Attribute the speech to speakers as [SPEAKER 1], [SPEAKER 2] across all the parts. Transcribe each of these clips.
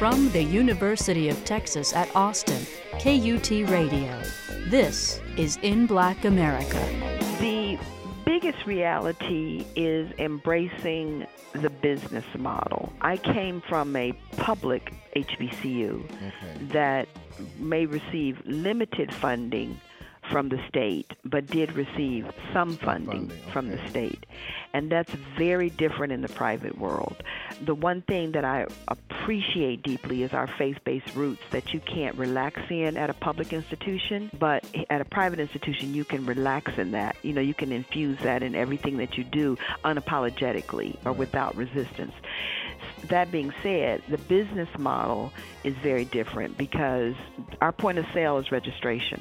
[SPEAKER 1] From the University of Texas at Austin, KUT Radio. This is In Black America.
[SPEAKER 2] The biggest reality is embracing the business model. I came from a public HBCU that may receive limited funding from the state, but did receive some funding from the state. And that's very different in the private world. The one thing that I appreciate deeply is our faith-based roots that you can't relax in at a public institution, but at a private institution you can relax in that. You know, you can infuse that in everything that you do unapologetically or without resistance. That being said, the business model is very different because our point of sale is registration.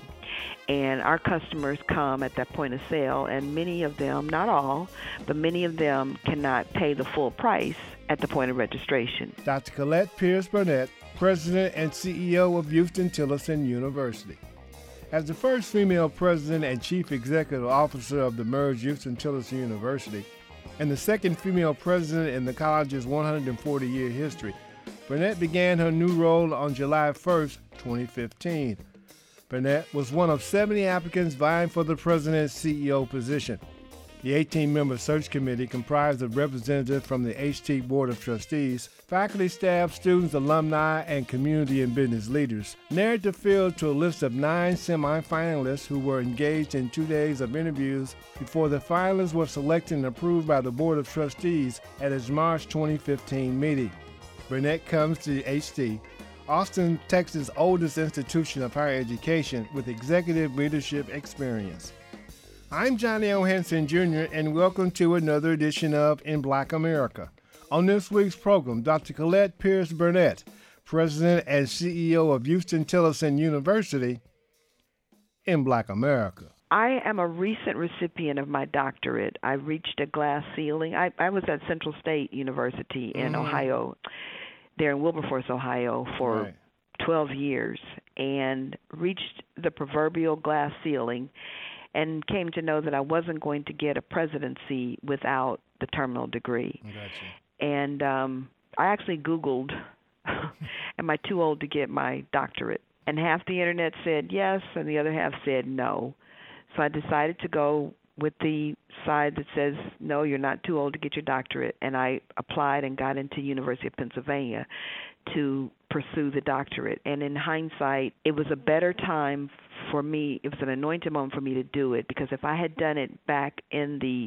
[SPEAKER 2] And our customers come at that point of sale, and many of them, not all, but many of them cannot pay the full price at the point of registration.
[SPEAKER 3] Dr. Colette Pierce Burnett, President and CEO of Houston-Tillotson University. As the first female president and chief executive officer of the merged Houston-Tillotson University, and the second female president in the college's 140-year history, Burnett began her new role on July 1st, 2015. Burnett was one of 70 applicants vying for the president's CEO position. The 18-member search committee, comprised of representatives from the HT Board of Trustees, faculty, staff, students, alumni, and community and business leaders, narrowed the field to a list of 9 semi-finalists who were engaged in 2 days of interviews before the finalists were selected and approved by the Board of Trustees at its March 2015 meeting. Burnett comes to HT, Austin, Texas' oldest institution of higher education with executive leadership experience. I'm Johnny O. Henson Jr., and welcome to another edition of In Black America. On this week's program, Dr. Colette Pierce Burnett, President and CEO of Houston-Tillotson University, in Black America.
[SPEAKER 2] I am a recent recipient of my doctorate. I reached a glass ceiling. I was at Central State University in Ohio, there in Wilberforce, Ohio, for 12 years, and reached the proverbial glass ceiling and came to know that I wasn't going to get a presidency without the terminal degree.
[SPEAKER 3] Gotcha.
[SPEAKER 2] And I actually Googled, am I too old to get my doctorate? And half the internet said yes, and the other half said no. So I decided to go with the side that says, no, you're not too old to get your doctorate. And I applied and got into University of Pennsylvania to pursue the doctorate. And in hindsight, it was a better time for me. It was an anointed moment for me to do it, because if I had done it back in the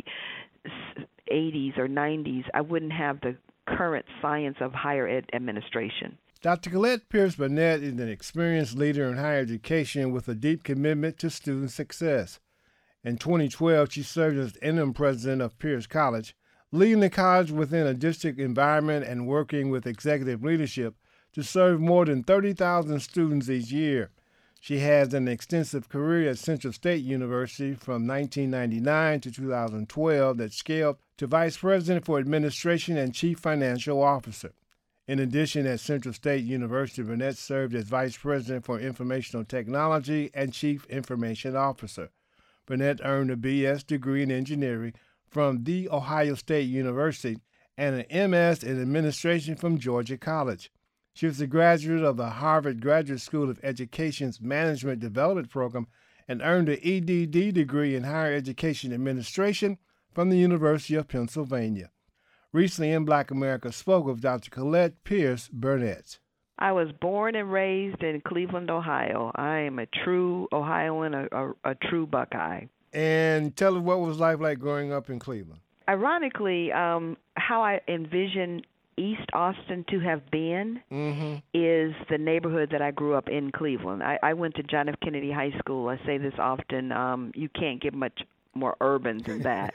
[SPEAKER 2] 80s or 90s, I wouldn't have the current science of higher ed administration.
[SPEAKER 3] Dr. Colette Pierce Burnett is an experienced leader in higher education with a deep commitment to student success. In 2012, she served as interim president of Pierce College, leading the college within a district environment and working with executive leadership to serve more than 30,000 students each year. She has an extensive career at Central State University from 1999 to 2012 that scaled to vice president for administration and chief financial officer. In addition, at Central State University, Burnett served as vice president for informational technology and chief information officer. Burnett earned a B.S. degree in engineering from The Ohio State University and an MS in administration from Georgia College. She was a graduate of the Harvard Graduate School of Education's Management Development Program and earned an EDD degree in Higher Education Administration from the University of Pennsylvania. Recently, In Black America spoke with Dr. Colette Pierce Burnett.
[SPEAKER 2] I was born and raised in Cleveland, Ohio. I am a true Ohioan, a true Buckeye.
[SPEAKER 3] And tell us, what was life like growing up in Cleveland?
[SPEAKER 2] Ironically, how I envision East Austin to have been is the neighborhood that I grew up in, Cleveland. I went to John F. Kennedy High School. I say this often. You can't get much more urban than that.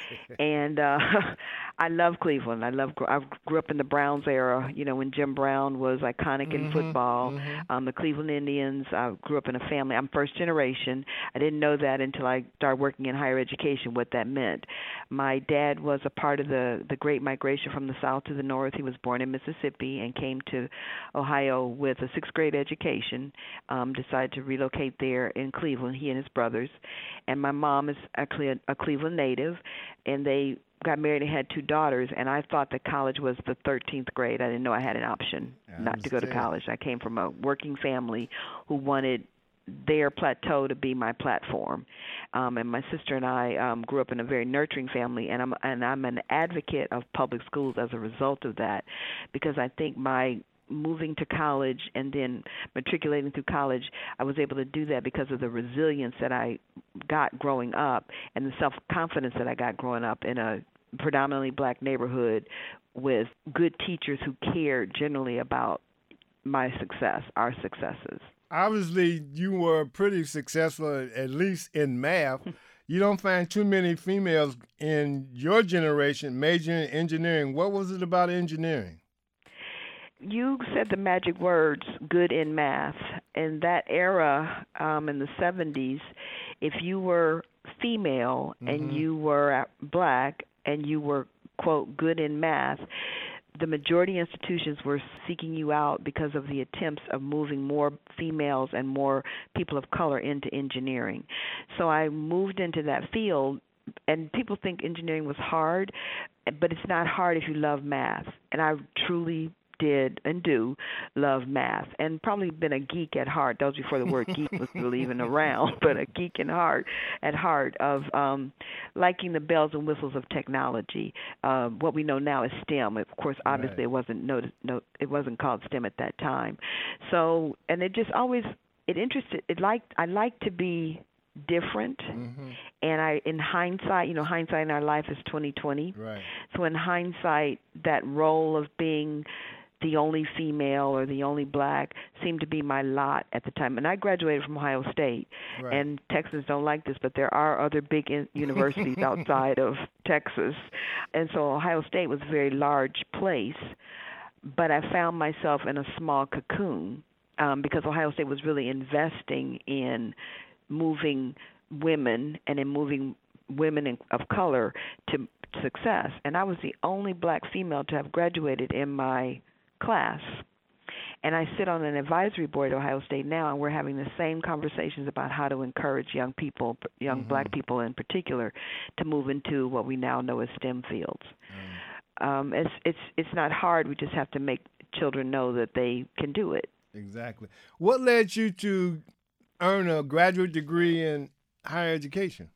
[SPEAKER 2] And I love Cleveland. I grew up in the Browns era, you know, when Jim Brown was iconic in football. The Cleveland Indians. I grew up in a family. I'm first generation. I didn't know that until I started working in higher education, what that meant. My dad was a part of the Great Migration from the South to the North. He was born in Mississippi and came to Ohio with a sixth grade education, decided to relocate there in Cleveland, he and his brothers. And my mom is actually a Cleveland native, and they got married and had 2 daughters, and I thought that college was the 13th grade. I didn't know I had an option not to go to college. I came from a working family who wanted their plateau to be my platform. And my sister and I grew up in a very nurturing family, and I'm an advocate of public schools as a result of that, because I think my moving to college and then matriculating through college, I was able to do that because of the resilience that I got growing up and the self-confidence that I got growing up in a predominantly black neighborhood with good teachers who cared generally about my success, our successes.
[SPEAKER 3] Obviously, you were pretty successful, at least in math. You don't find too many females in your generation majoring in engineering. What was it about engineering?
[SPEAKER 2] You said the magic words, good in math. In that era, in the 70s, if you were female and you were black and you were, quote, good in math, the majority institutions were seeking you out because of the attempts of moving more females and more people of color into engineering. So I moved into that field, and people think engineering was hard, but it's not hard if you love math. And I truly did and do love math, and probably been a geek at heart. That was before the word geek was really even around, but a geek at heart of liking the bells and whistles of technology. What we know now is STEM. Of course, obviously it wasn't called STEM at that time. So, and it just always I like to be different, and in hindsight, hindsight in our life is 20/20.
[SPEAKER 3] Right.
[SPEAKER 2] So in hindsight, that role of being the only female or the only black seemed to be my lot at the time. And I graduated from Ohio State, and Texans don't like this, but there are other big universities outside of Texas. And so Ohio State was a very large place, but I found myself in a small cocoon because Ohio State was really investing in moving women and in moving women of color to success. And I was the only black female to have graduated in my class. And I sit on an advisory board at Ohio State now, and we're having the same conversations about how to encourage young people, young black people in particular, to move into what we now know as STEM fields. It's not hard. We just have to make children know that they can do it.
[SPEAKER 3] Exactly. What led you to earn a graduate degree in higher education?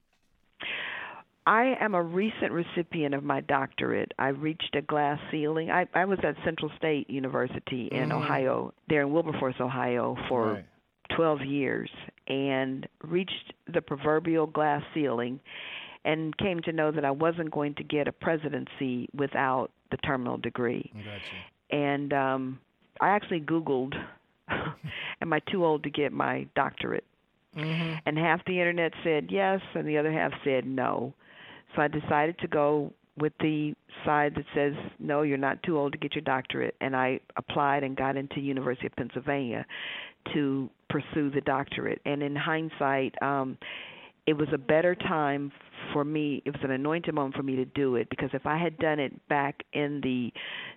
[SPEAKER 2] I am a recent recipient of my doctorate. I reached a glass ceiling. I was at Central State University in Ohio, there in Wilberforce, Ohio, for 12 years, and reached the proverbial glass ceiling and came to know that I wasn't going to get a presidency without the terminal degree.
[SPEAKER 3] Gotcha.
[SPEAKER 2] And I actually Googled, am I too old to get my doctorate? And half the internet said yes, and the other half said no. So I decided to go with the side that says, no, you're not too old to get your doctorate. And I applied and got into University of Pennsylvania to pursue the doctorate. And in hindsight, it was a better time for me. It was an anointed moment for me to do it, because if I had done it back in the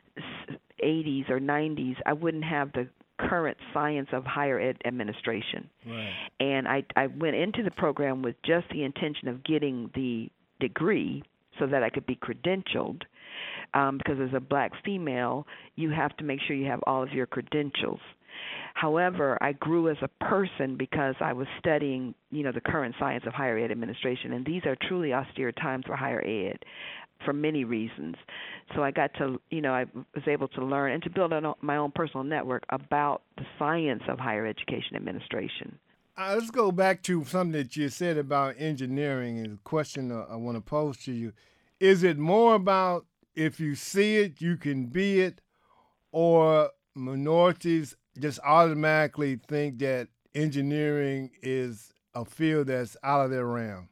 [SPEAKER 2] 80s or 90s, I wouldn't have the current science of higher ed administration.
[SPEAKER 3] Right.
[SPEAKER 2] And I went into the program with just the intention of getting the degree so that I could be credentialed, because as a black female, you have to make sure you have all of your credentials. However, I grew as a person because I was studying, the current science of higher ed administration, and these are truly austere times for higher ed for many reasons. So I got to, I was able to learn and to build my own personal network about the science of higher education administration.
[SPEAKER 3] Let's go back to something that you said about engineering, and a question I want to pose to you. Is it more about if you see it, you can be it, or minorities just automatically think that engineering is a field that's out of their realm?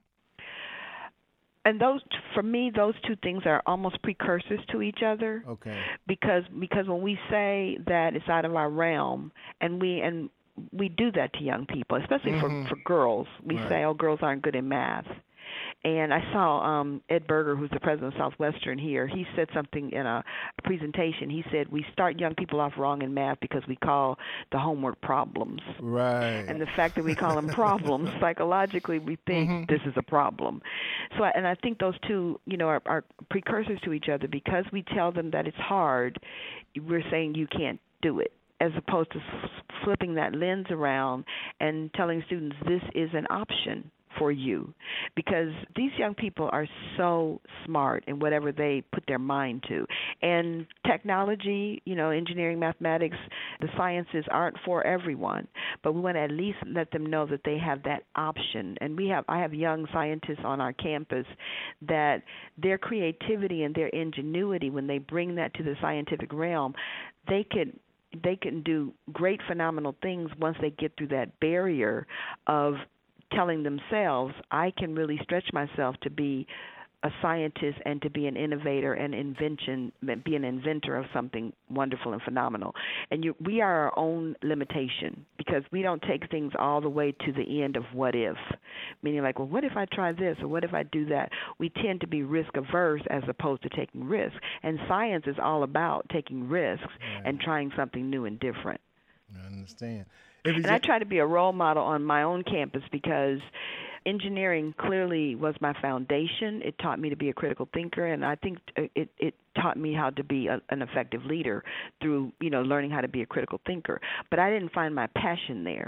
[SPEAKER 2] And for me, those two things are almost precursors to each other.
[SPEAKER 3] Okay.
[SPEAKER 2] Because when we say that it's out of our realm, and we do that to young people, especially for girls. We say, oh, girls aren't good in math. And I saw Ed Berger, who's the president of Southwestern here. He said something in a presentation. He said, we start young people off wrong in math because we call the homework problems.
[SPEAKER 3] Right.
[SPEAKER 2] And the fact that we call them problems, psychologically we think this is a problem. So, and I think those two, are precursors to each other. Because we tell them that it's hard, we're saying you can't do it, as opposed to flipping that lens around and telling students this is an option for you, because these young people are so smart in whatever they put their mind to. And technology, engineering, mathematics, the sciences aren't for everyone, but we want to at least let them know that they have that option. And I have young scientists on our campus that their creativity and their ingenuity, when they bring that to the scientific realm, they can do great, phenomenal things once they get through that barrier of telling themselves, I can really stretch myself to be a scientist and to be an innovator and be an inventor of something wonderful and phenomenal. And we are our own limitation, because we don't take things all the way to the end of what if, meaning like, well, what if I try this, or what if I do that? We tend to be risk averse as opposed to taking risks. And science is all about taking risks and trying something new and different.
[SPEAKER 3] I understand.
[SPEAKER 2] And I try to be a role model on my own campus, because engineering clearly was my foundation. It taught me to be a critical thinker, and I think it taught me how to be an effective leader through, learning how to be a critical thinker. But I didn't find my passion there.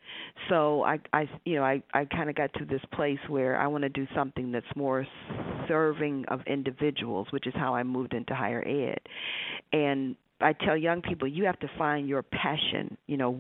[SPEAKER 2] So I kind of got to this place where I want to do something that's more serving of individuals, which is how I moved into higher ed. And I tell young people, you have to find your passion,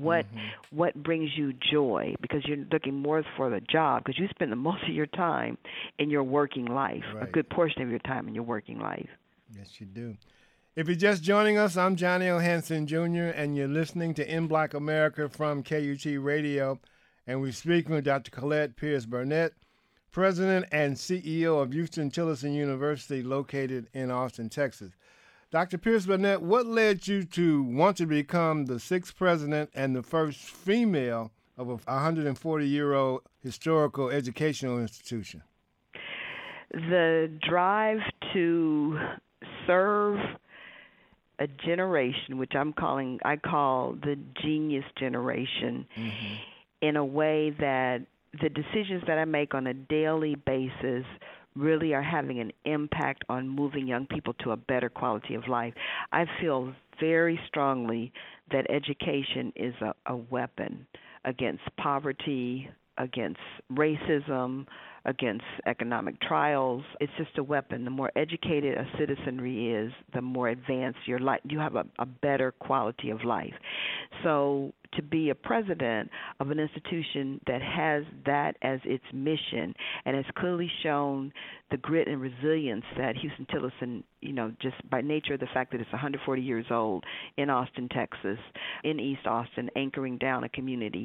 [SPEAKER 2] what brings you joy, because you're looking more for the job, because you spend the most of your time in your working life, a good portion of your time in your working life.
[SPEAKER 3] Yes, you do. If you're just joining us, I'm Johnny O. Hanson Jr., and you're listening to In Black America from KUT Radio, and we're speaking with Dr. Colette Pierce Burnett, President and CEO of Huston-Tillotson University, located in Austin, Texas. Dr. Pierce Burnett, what led you to want to become the sixth president and the first female of a 140-year-old historical educational institution?
[SPEAKER 2] The drive to serve a generation, which I call the genius generation, in a way that the decisions that I make on a daily basis really are having an impact on moving young people to a better quality of life. I feel very strongly that education is a weapon against poverty, against racism, against economic trials. It's just a weapon. The more educated a citizenry is, the more advanced your life. You have a better quality of life. So to be a president of an institution that has that as its mission and has clearly shown the grit and resilience that Huston-Tillotson, just by nature of the fact that it's 140 years old in Austin, Texas, in East Austin, anchoring down a community,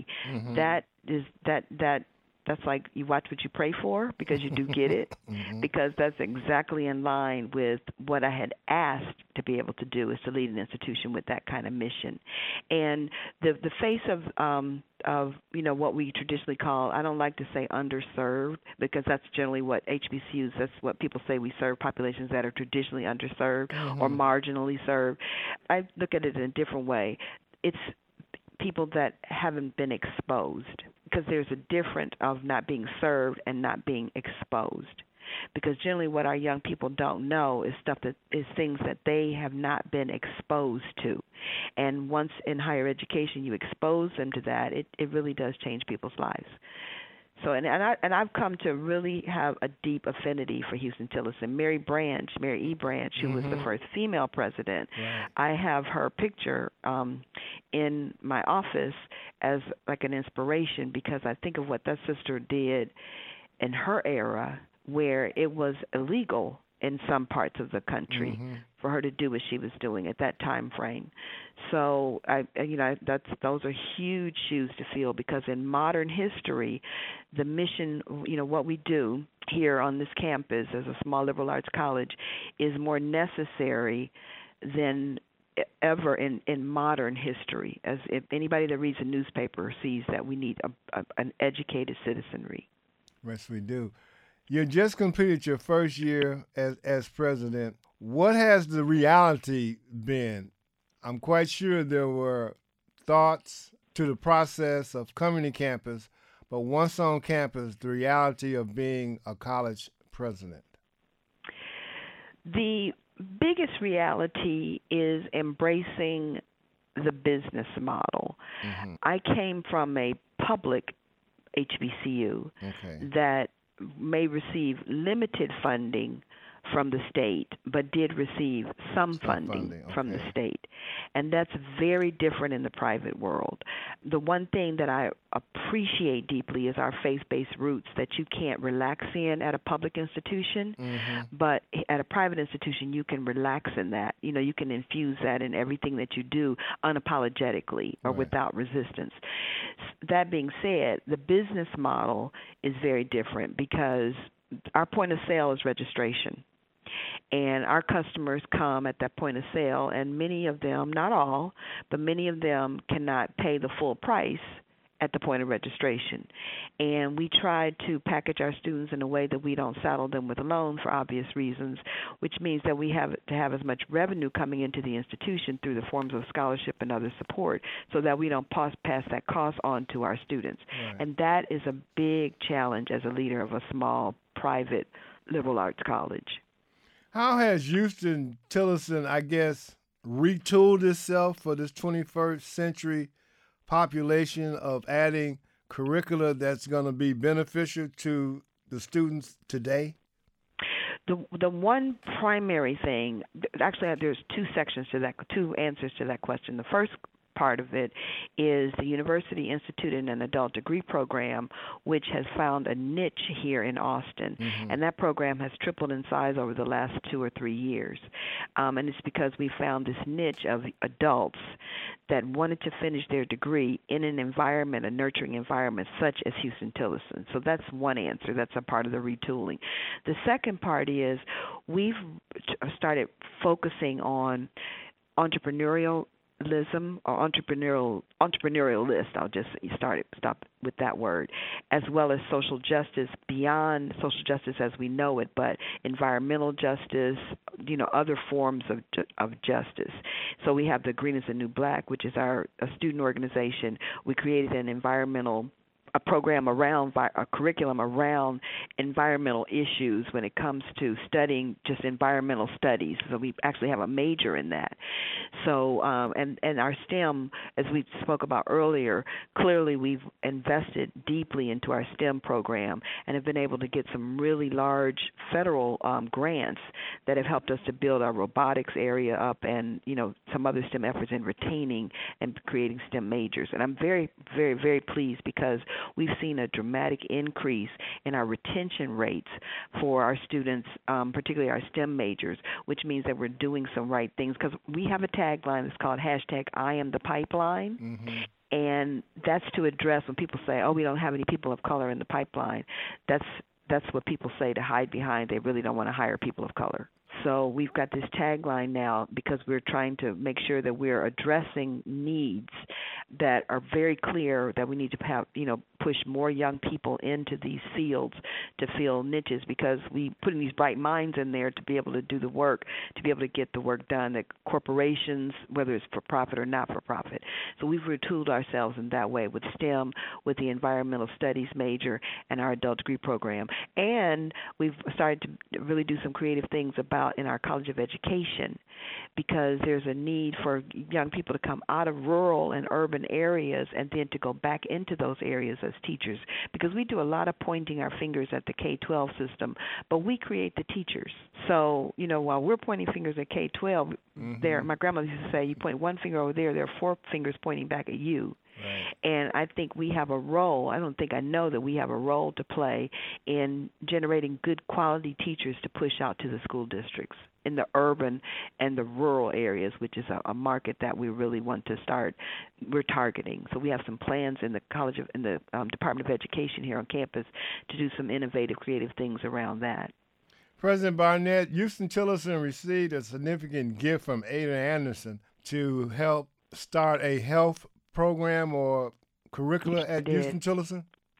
[SPEAKER 2] that's like you watch what you pray for, because you do get it, because that's exactly in line with what I had asked to be able to do, is to lead an institution with that kind of mission. And the face of what we traditionally call, I don't like to say underserved, because that's generally what HBCUs, that's what people say, we serve populations that are traditionally underserved or marginally served. I look at it in a different way. It's people that haven't been exposed, because there's a difference of not being served and not being exposed. Because generally what our young people don't know is things that they have not been exposed to. And once in higher education you expose them to that, it really does change people's lives. So and I've come to really have a deep affinity for Huston-Tillotson. Mary E. Branch, who was the first female president, I have her picture in my office as like an inspiration, because I think of what that sister did in her era, where it was illegal in some parts of the country for her to do what she was doing at that time frame. So those are huge shoes to fill, because in modern history, the mission, what we do here on this campus as a small liberal arts college is more necessary than ever in modern history. As if anybody that reads a newspaper sees that we need an educated citizenry.
[SPEAKER 3] Yes, we do. You just completed your first year as president. What has the reality been? I'm quite sure there were thoughts to the process of coming to campus, but once on campus, the reality of being a college president.
[SPEAKER 2] The biggest reality is embracing the business model. Mm-hmm. I came from a public HBCU that may receive limited funding from the state, but did receive some funding from the state. And that's very different in the private world. The one thing that I appreciate deeply is our faith-based roots that you can't relax in at a public institution, but at a private institution you can relax in that. You know, you can infuse that in everything that you do unapologetically or without resistance. That being said, the business model is very different because our point of sale is registration. And our customers come at that point of sale, and many of them, not all, but many of them cannot pay the full price at the point of registration. And we try to package our students in a way that we don't saddle them with a loan for obvious reasons, which means that we have to have as much revenue coming into the institution through the forms of scholarship and other support so that we don't pass that cost on to our students. Right. And that is a big challenge as a leader of a small, private, liberal arts college.
[SPEAKER 3] How has Houston-Tillotson, I guess, retooled itself for this 21st century population of adding curricula that's going to be beneficial to the students today?
[SPEAKER 2] The one primary thing, actually there's two answers to that question. The first part of it is the university instituted an adult degree program which has found a niche here in Austin, and that program has tripled in size over the last 2 or 3 years, and it's because we found this niche of adults that wanted to finish their degree in an environment, a nurturing environment such as Houston-Tillotson. So that's one answer. That's a part of the retooling. The second part is we've started focusing on entrepreneurialism or entrepreneurialist, I'll just stop with that word, as well as social justice beyond social justice as we know it, but environmental justice, other forms of justice. So we have the Green is the New Black, which is a student organization. We created a program around a curriculum around environmental issues when it comes to studying just environmental studies. So we actually have a major in that. So and our STEM, as we spoke about earlier, clearly we've invested deeply into our STEM program and have been able to get some really large federal grants that have helped us to build our robotics area up and some other STEM efforts in retaining and creating STEM majors. And I'm very, very, very pleased because we've seen a dramatic increase in our retention rates for our students, particularly our STEM majors, which means that we're doing some right things. Because we have a tagline that's called #IamThePipeline, and that's to address when people say, oh, we don't have any people of color in the pipeline. That's what people say to hide behind. They really don't want to hire people of color. So we've got this tagline now because we're trying to make sure that we're addressing needs that are very clear, that we need to have, push more young people into these fields to fill niches, because we put in these bright minds in there to be able to do the work, to be able to get the work done that corporations, whether it's for profit or not for profit. So we've retooled ourselves in that way with STEM, with the environmental studies major and our adult degree program. And we've started to really do some creative things in our College of Education, because there's a need for young people to come out of rural and urban areas and then to go back into those areas as teachers, because we do a lot of pointing our fingers at the K-12 system, but we create the teachers. So, while we're pointing fingers at K-12, there, my grandmother used to say, you point one finger over there are 4 fingers pointing back at you. Right. And I think we have a role. I know that we have a role to play in generating good quality teachers to push out to the school districts in the urban and the rural areas, which is a market that we really want to start. We're targeting. So we have some plans in the Department of Education here on campus to do some innovative, creative things around that.
[SPEAKER 3] President Barnett, Houston-Tillotson received a significant gift from Ada Anderson to help start a health program or curricula at Houston-Tillotson?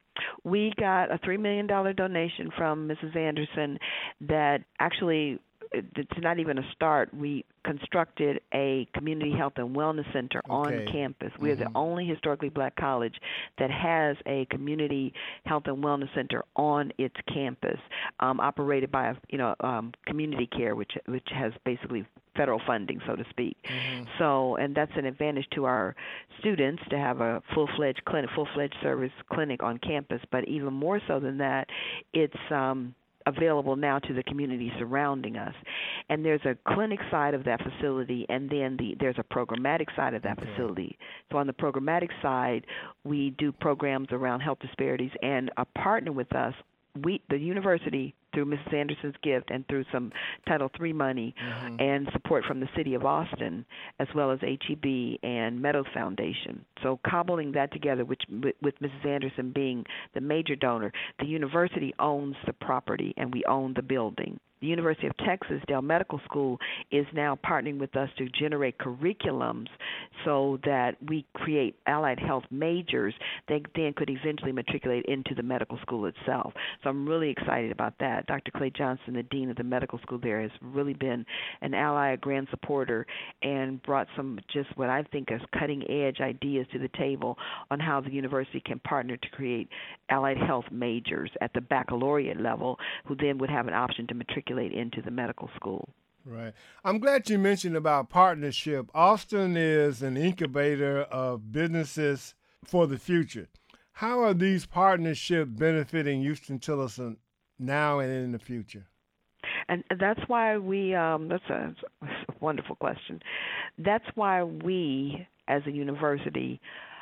[SPEAKER 2] We got a $3 million donation from Mrs. Anderson that actually, it's not even a start. We constructed a community health and wellness center on campus. We're the only historically black college that has a community health and wellness center on its campus, operated by community care, which has basically federal funding, so to speak. So, and that's an advantage to our students to have a full-fledged service clinic on campus. But even more so than that, it's available now to the community surrounding us. And there's a clinic side of that facility, and then there's a programmatic side of that facility. So on the programmatic side, we do programs around health disparities, and a partner with us, the university, through Mrs. Anderson's gift and through some Title III money and support from the city of Austin, as well as HEB and Meadows Foundation. So cobbling that together, with Mrs. Anderson being the major donor, the university owns the property and we own the building. The University of Texas Dell Medical School is now partnering with us to generate curriculums so that we create allied health majors that then could eventually matriculate into the medical school itself. So I'm really excited about that. Dr. Clay Johnson, the dean of the medical school there, has really been an ally, a grand supporter, and brought some just what I think is cutting-edge ideas to the table on how the university can partner to create allied health majors at the baccalaureate level, who then would have an option to matriculate into the medical school.
[SPEAKER 3] Right. I'm glad you mentioned about partnership. Austin is an incubator of businesses for the future. How are these partnerships benefiting Huston-Tillotson now and in the future?
[SPEAKER 2] And that's why we, that's a wonderful question. That's why we, as a university,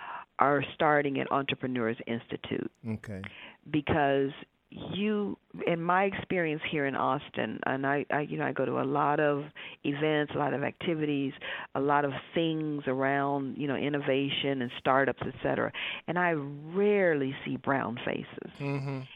[SPEAKER 2] are starting an Entrepreneurs Institute.
[SPEAKER 3] Okay.
[SPEAKER 2] Because in my experience here in Austin, and I go to a lot of events, a lot of activities, a lot of things around, innovation and startups, et cetera, and I rarely see brown faces.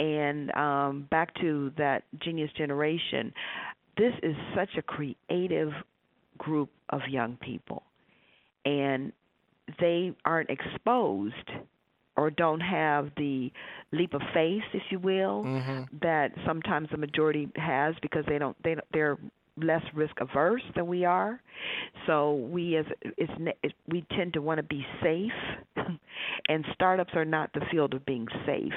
[SPEAKER 2] And back to that Genius Generation, this is such a creative group of young people, and they aren't exposed or don't have the leap of faith, if you will, that sometimes the majority has, because they're less risk averse than we are. So we tend to want to be safe, and startups are not the field of being safe.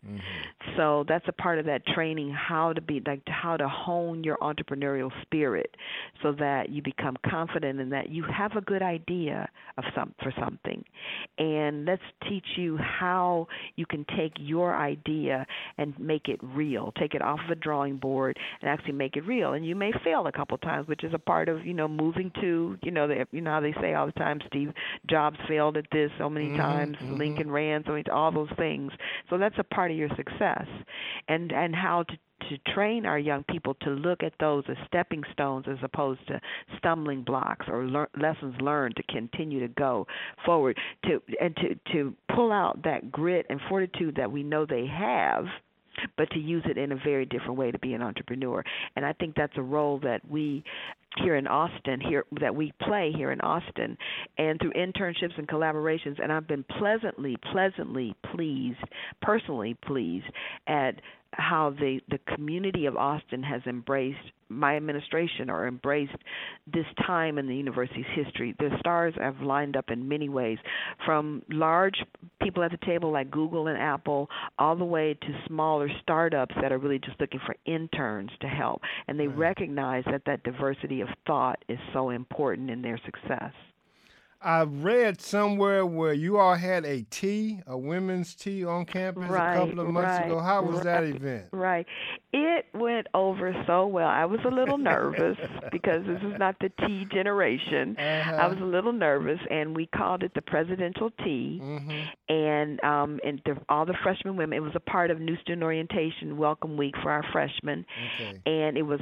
[SPEAKER 2] So that's a part of that training, how to hone your entrepreneurial spirit so that you become confident in that you have a good idea for something. And let's teach you how you can take your idea and make it real, take it off of a drawing board and actually make it real. And you may fail a couple times, which is a part of, moving to, how they say all the time, Steve Jobs failed at this so many times, Lincoln ran so many, all those things. So that's a part of your success, and how to train our young people to look at those as stepping stones as opposed to stumbling blocks or lessons learned to continue to go forward, to pull out that grit and fortitude that we know they have, but to use it in a very different way to be an entrepreneur. And I think that's a role that we here in Austin, we play here in Austin, and through internships and collaborations. And I've been pleasantly pleased, personally pleased, at how the community of Austin has embraced my administration or embraced this time in the university's history. The stars have lined up in many ways, from large people at the table like Google and Apple, all the way to smaller startups that are really just looking for interns to help. And they recognize that diversity of thought is so important in their success.
[SPEAKER 3] I read somewhere where you all had a women's tea on campus a couple of months ago. How was that event?
[SPEAKER 2] Right. It went over so well. I was a little nervous because this is not the tea generation. I was a little nervous, and we called it the Presidential Tea. And all the freshman women, it was a part of New Student Orientation Welcome Week for our freshmen. And it was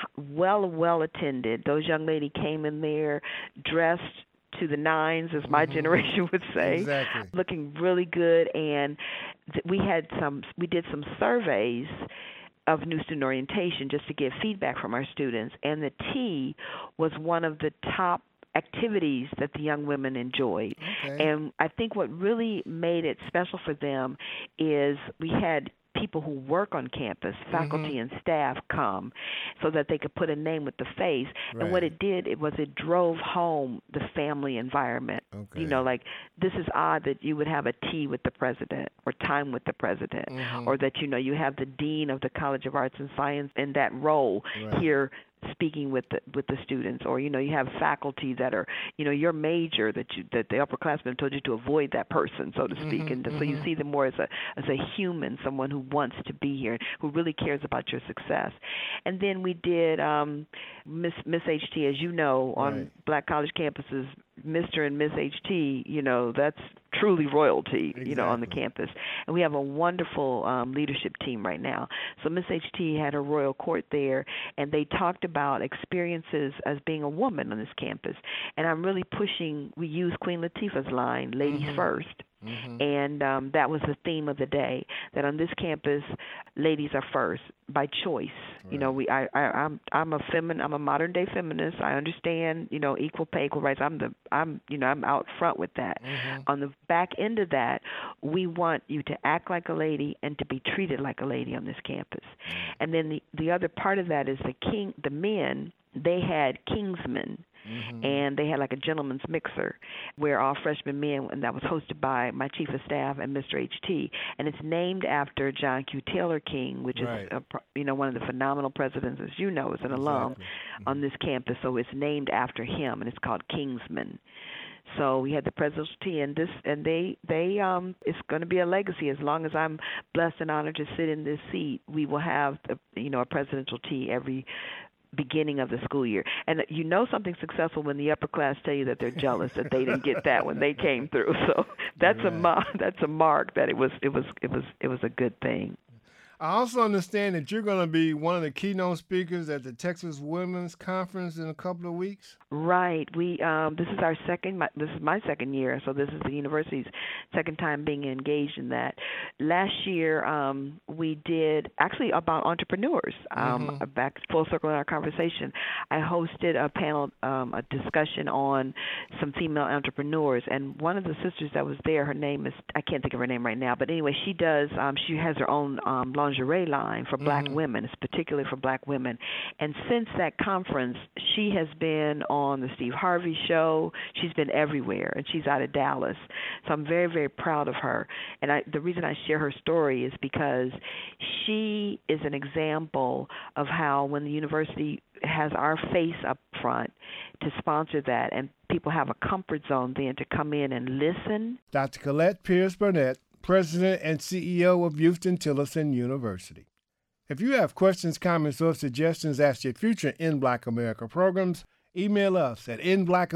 [SPEAKER 2] well attended. Those young ladies came in there dressed to the nines, as my generation would say, looking really good. And we did some surveys of New Student Orientation just to get feedback from our students. And the tea was one of the top activities that the young women enjoyed.
[SPEAKER 3] Okay.
[SPEAKER 2] And I think what really made it special for them is we had people who work on campus, faculty and staff, come so that they could put a name with the face.
[SPEAKER 3] Right.
[SPEAKER 2] And what it did, it drove home the family environment.
[SPEAKER 3] Okay.
[SPEAKER 2] You know, like, this is odd that you would have a tea with the president or time with the president, or that, you know, you have the dean of the College of Arts and Science in that role here speaking with the students, or, you know, you have faculty that are, you know, your major that the upperclassmen told you to avoid that person, so to speak, and so you see them more as a human, someone who wants to be here, who really cares about your success. And then we did Miss HT, as you know, on Black college campuses. Mr. and Miss HT, you know, that's truly royalty, you know, on the campus. And we have a wonderful leadership team right now. So Miss HT had her royal court there, and they talked about experiences as being a woman on this campus. And I'm really pushing, we use Queen Latifah's line, ladies first. And that was the theme of the day, that on this campus, ladies are first by choice. You know, I'm a modern day feminist. I understand, you know, equal pay, equal rights. I'm out front with that. On the back end of that, we want you to act like a lady and to be treated like a lady on this campus. And then the other part of that is the men, they had kingsmen. And they had like a gentleman's mixer where all freshman men, and that was hosted by my chief of staff and Mr. HT. And it's named after John Q. Taylor King, which is, one of the phenomenal presidents, as you know, is an alum on this campus. So it's named after him, and it's called Kingsman. So we had the presidential tea, and they it's going to be a legacy. As long as I'm blessed and honored to sit in this seat, we will have a presidential tea every beginning of the school year. And you know something successful when the upper class tell you that they're jealous that they didn't get that when they came through. So that's a mark that it was a good thing.
[SPEAKER 3] I also understand that you're going to be one of the keynote speakers at the Texas Women's Conference in a couple of weeks.
[SPEAKER 2] Right. We this is my second year, so this is the university's second time being engaged in that. Last year we did actually about entrepreneurs. Back full circle in our conversation, I hosted a panel, a discussion on some female entrepreneurs, and one of the sisters that was there, her name is, I can't think of her name right now, but anyway, she has her own lingerie line for black women. It's particularly for black women. And since that conference, she has been on the Steve Harvey show. She's been everywhere, and she's out of Dallas. So I'm very, very proud of her. And the reason I share her story is because she is an example of how when the university has our face up front to sponsor that, and people have a comfort zone then to come in and listen.
[SPEAKER 3] Dr. Colette Pierce Burnett, President and CEO of Houston-Tillotson University. If you have questions, comments, or suggestions as to future In Black America programs, email us at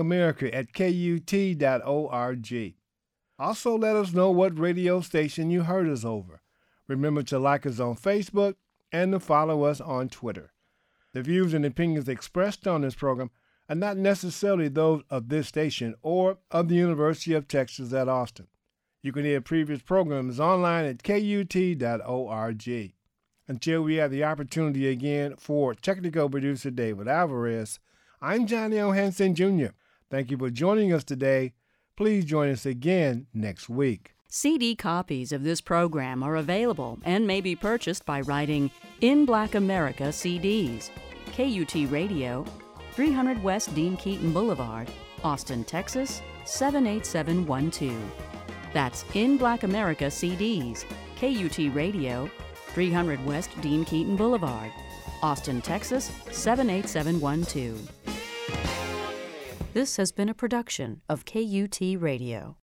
[SPEAKER 3] inblackamerica@kut.org. Also, let us know what radio station you heard us over. Remember to like us on Facebook and to follow us on Twitter. The views and opinions expressed on this program are not necessarily those of this station or of the University of Texas at Austin. You can hear previous programs online at kut.org. Until we have the opportunity again, for technical producer David Alvarez, I'm Johnny O. Hansen Jr. Thank you for joining us today. Please join us again next week.
[SPEAKER 1] CD copies of this program are available and may be purchased by writing In Black America CDs, KUT Radio, 300 West Dean Keaton Boulevard, Austin, Texas, 78712. That's In Black America CDs, KUT Radio, 300 West Dean Keaton Boulevard, Austin, Texas, 78712. This has been a production of KUT Radio.